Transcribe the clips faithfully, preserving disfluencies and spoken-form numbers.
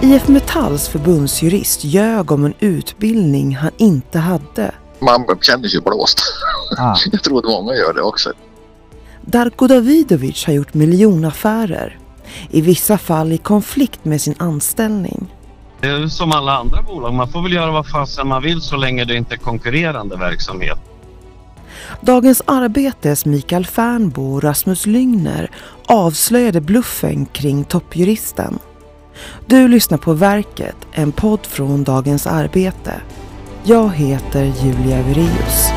I F Metalls förbundsjurist ljög om en utbildning han inte hade. Man känner sig blåst. Ah. Jag tror att många gör det också. Darko Davidovic har gjort miljonaffärer. I vissa fall i konflikt med sin anställning. Det är som alla andra bolag. Man får väl göra vad fasen man vill så länge det inte är konkurrerande verksamhet. Dagens Arbetes Mikael Fernbo och Rasmus Lyngner avslöjade bluffen kring toppjuristen. Du lyssnar på Verket, en podd från Dagens Arbete. Jag heter Julia Vireus.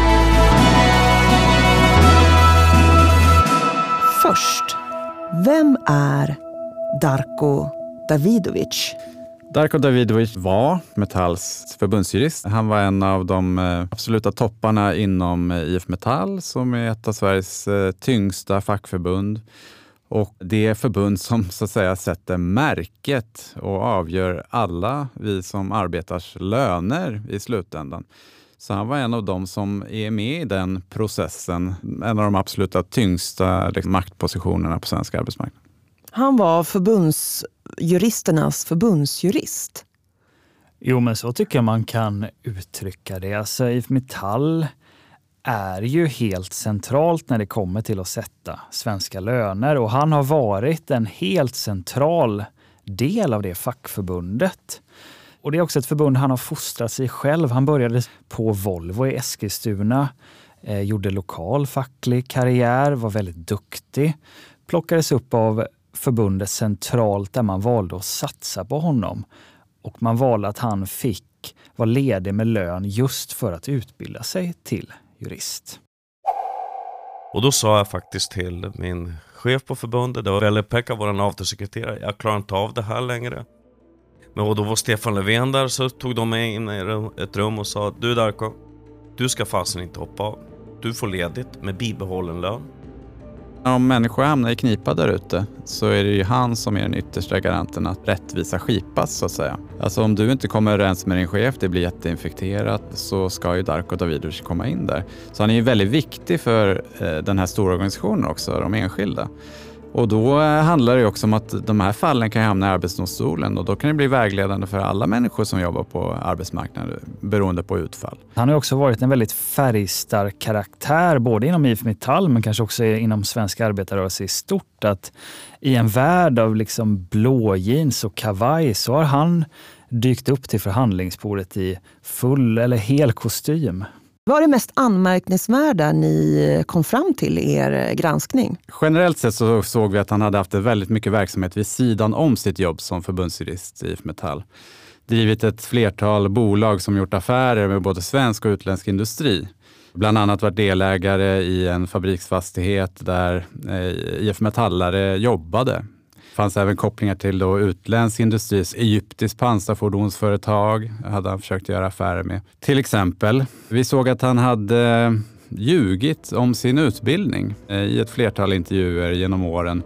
Först, vem är Darko Davidovic? Darko Davidovic var Metalls förbundsjurist. Han var en av de absoluta topparna inom I F Metall som är ett av Sveriges tyngsta fackförbund. Och det är förbund som så att säga sätter märket och avgör alla vi som arbetars löner i slutändan. Så han var en av dem som är med i den processen. En av de absoluta tyngsta liksom, maktpositionerna på svensk arbetsmarknad. Han var förbundsjuristernas förbundsjurist. Jo, men så tycker jag man kan uttrycka det. Alltså, I F Metall är ju helt centralt när det kommer till att sätta svenska löner. Och han har varit en helt central del av det fackförbundet. Och det är också ett förbund han har fostrat sig själv. Han började på Volvo i Eskilstuna, eh, gjorde lokal facklig karriär, var väldigt duktig. Plockades upp av förbundet centralt där man valde att satsa på honom. Och man valde att han fick vara ledig med lön just för att utbilda sig till jurist. Och då sa jag faktiskt till min chef på förbundet, det var Veli-Pekka, vår avtalssekreterare, jag klarar inte av det här längre. Men och då var Stefan Löfven där, så tog de mig in i ett rum och sa, du Darko, du ska fasen inte hoppa av. Du får ledigt med bibehållen lön. Om människor hamnar i knipa där ute så är det ju han som är den yttersta garanten att rättvisa skipas så att säga. Alltså om du inte kommer överens med din chef, det blir jätteinfekterat, så ska ju Darko Davidovic komma in där. Så han är ju väldigt viktig för eh, den här stora organisationen också, de enskilda. Och då handlar det också om att de här fallen kan hamna i arbetsdomstolen och då kan det bli vägledande för alla människor som jobbar på arbetsmarknaden beroende på utfall. Han har också varit en väldigt färgstark karaktär både inom I F Metall men kanske också inom svensk arbetarrörelse i stort. Att i en värld av liksom blå jeans och kavaj så har han dykt upp till förhandlingsbordet i full eller hel kostym. Vad är det mest anmärkningsvärda ni kom fram till i er granskning? Generellt sett så såg vi att han hade haft väldigt mycket verksamhet vid sidan om sitt jobb som förbundsjurist i I F Metall. Drivit ett flertal bolag som gjort affärer med både svensk och utländsk industri. Bland annat varit delägare i en fabriksfastighet där I F Metallare jobbade. Det fanns även kopplingar till då utländsk industris egyptiskt pansarfordonsföretag hade han försökt göra affärer med. Till exempel, vi såg att han hade ljugit om sin utbildning i ett flertal intervjuer genom åren.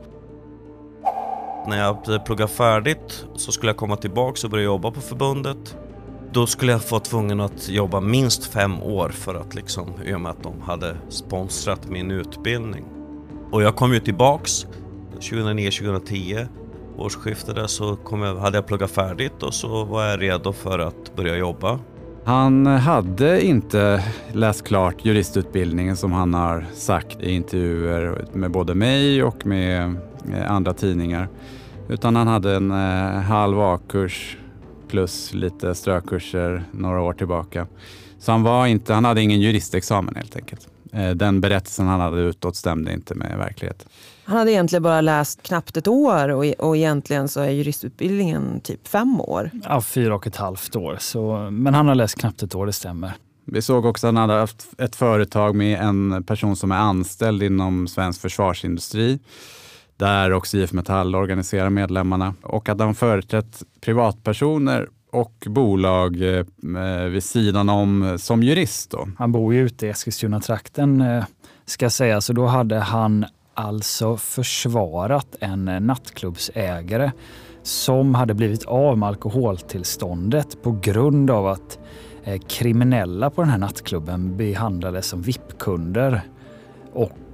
När jag pluggade färdigt så skulle jag komma tillbaka och börja jobba på förbundet. Då skulle jag få tvungen att jobba minst fem år för att liksom, i och med att de hade sponsrat min utbildning. Och jag kom ju tillbaks tjugohundranio tjugohundratio årsskiftet där så kom jag, hade jag pluggat färdigt och så var jag redo för att börja jobba. Han hade inte läst klart juristutbildningen som han har sagt i intervjuer med både mig och med andra tidningar. Utan han hade en eh, halv A-kurs plus lite strökurser några år tillbaka. Så han, var inte, han hade ingen juristexamen helt enkelt. Eh, den berättelsen han hade utåt stämde inte med verkligheten. Han hade egentligen bara läst knappt ett år och, och egentligen så är juristutbildningen typ fem år. Ja, fyra och ett halvt år. Så, men han har läst knappt ett år, det stämmer. Vi såg också att han hade haft ett företag med en person som är anställd inom svensk försvarsindustri. Där också I F Metall organiserar medlemmarna. Och att han företrätt privatpersoner och bolag eh, vid sidan om som jurist då. Han bor ju ute i Eskilstuna-trakten eh, ska jag säga. Så då hade han alltså försvarat en nattklubbsägare som hade blivit av med alkoholtillståndet på grund av att eh, kriminella på den här nattklubben behandlades som V I P-kunder. Och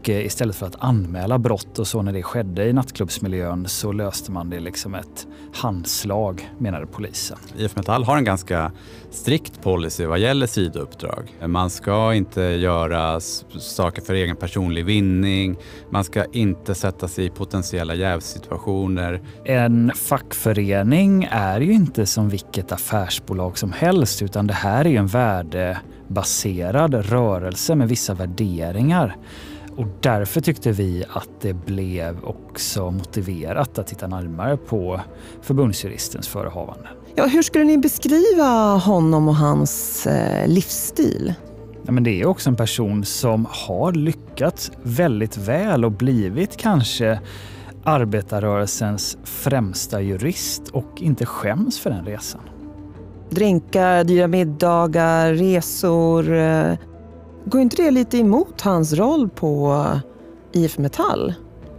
Och istället för att anmäla brott och så när det skedde i nattklubbsmiljön så löste man det liksom ett handslag, menade polisen. I F Metall har en ganska strikt policy vad gäller sidouppdrag. Man ska inte göra saker för egen personlig vinning. Man ska inte sätta sig i potentiella jävsituationer. En fackförening är ju inte som vilket affärsbolag som helst, utan det här är ju en värdebaserad rörelse med vissa värderingar. Och därför tyckte vi att det blev också motiverat att titta närmare på förbundsjuristens förehavanden. Ja, hur skulle ni beskriva honom och hans eh, livsstil? Ja, men det är också en person som har lyckats väldigt väl och blivit kanske arbetarrörelsens främsta jurist och inte skäms för den resan. Drinkar, dyra middagar, resor. Eh, går inte det lite emot hans roll på I F Metall?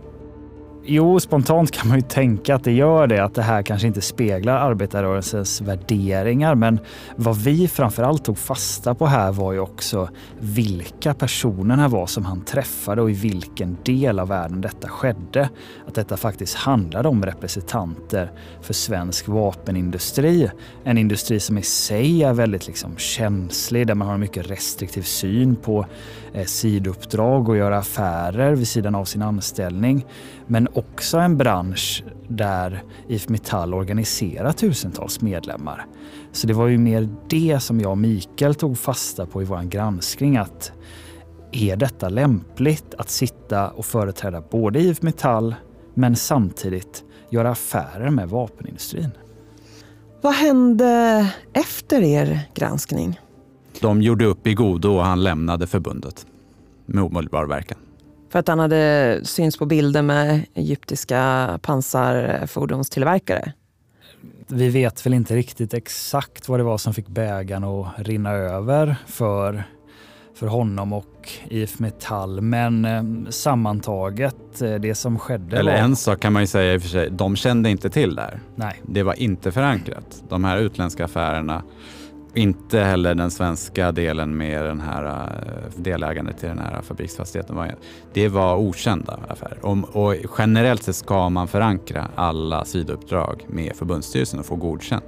Jo, spontant kan man ju tänka att det gör det, att det här kanske inte speglar arbetarrörelsens värderingar, men vad vi framförallt tog fasta på här var ju också vilka personerna var som han träffade och i vilken del av världen detta skedde. Att detta faktiskt handlade om representanter för svensk vapenindustri, en industri som i sig är väldigt liksom känslig, där man har en mycket restriktiv syn på eh, sidouppdrag och göra affärer vid sidan av sin anställning. Men också en bransch där I F Metall organiserar tusentals medlemmar. Så det var ju mer det som jag och Mikael tog fasta på i vår granskning, att är detta lämpligt att sitta och företräda både I F Metall men samtidigt göra affärer med vapenindustrin? Vad hände efter er granskning? De gjorde upp i godo och han lämnade förbundet med omedelbar verkan. För att han hade syns på bilder med egyptiska pansarfordonstillverkare. Vi vet väl inte riktigt exakt vad det var som fick bägaren att rinna över för, för honom och I F Metall. Men eh, sammantaget, eh, det som skedde Eller var... en sak kan man ju säga i och för sig, de kände inte till där. Nej. Det var inte förankrat. De här utländska affärerna, inte heller den svenska delen med den här delägandet till den här fabriksfastigheten. Det var okända affärer. Och, och generellt sett ska man förankra alla sidouppdrag med förbundsstyrelsen och få godkänt.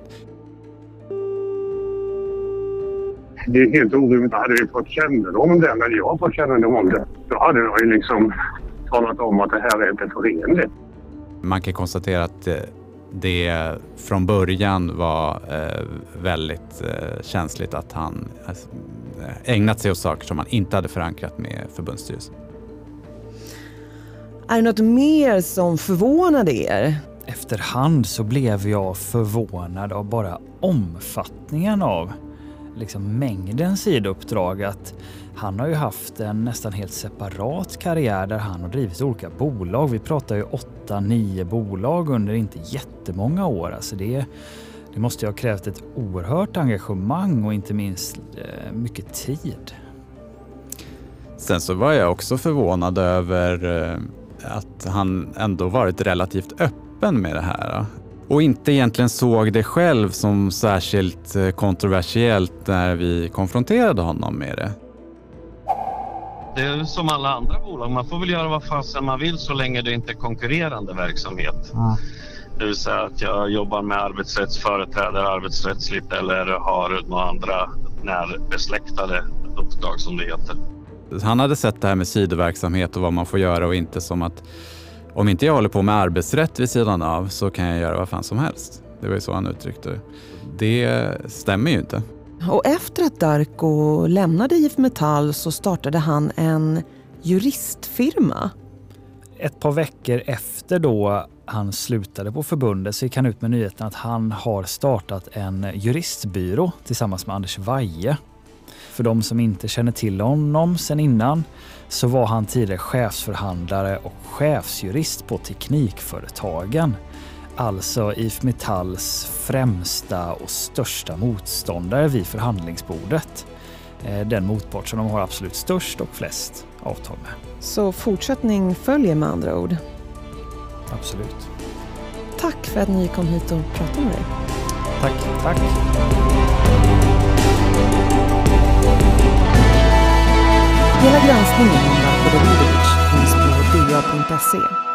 Det är helt orimligt. Hade vi fått kännedom om det, när jag fått kännedom om det, då hade jag ju liksom talat om att det här är inte förenligt. Man kan konstatera att det från början var eh, väldigt eh, känsligt att han alltså, ägnat sig åt saker som han inte hade förankrat med förbundsstyrelsen. Är det något mer som förvånade er? Efterhand så blev jag förvånad av bara omfattningen av liksom mängden sidouppdrag. Att han har ju haft en nästan helt separat karriär där han har drivit olika bolag. Vi pratar ju åtta, nio bolag under inte jättemånga år. Alltså det, det måste ju ha krävt ett oerhört engagemang och inte minst eh, mycket tid. Sen så var jag också förvånad över eh, att han ändå varit relativt öppen med det här. Och inte egentligen såg det själv som särskilt kontroversiellt när vi konfronterade honom med det. Det är som alla andra bolag. Man får väl göra vad fasen man vill så länge det inte är konkurrerande verksamhet. Mm. Det vill säga att jag jobbar med arbetsrättsföreträdare arbetsrättsligt eller har några andra närbesläktade uppdrag som det heter. Han hade sett det här med sidoverksamhet och vad man får göra och inte som att om inte jag håller på med arbetsrätt vid sidan av så kan jag göra vad fan som helst. Det var ju så han uttryckte det. Det stämmer ju inte. Och efter att Darko lämnade I F Metall så startade han en juristfirma. Ett par veckor efter då han slutade på förbundet så gick han ut med nyheten att han har startat en juristbyrå tillsammans med Anders Weihe. För de som inte känner till honom sedan innan så var han tidigare chefsförhandlare och chefsjurist på Teknikföretagen. Alltså I F Metalls främsta och största motståndare vid förhandlingsbordet. Den motpart som de har absolut störst och flest avtal med. Så fortsättning följer med andra ord? Absolut. Tack för att ni kom hit och pratade med dig. Tack, tack. Hela granskningen om Darko Davidovic bya punkt se.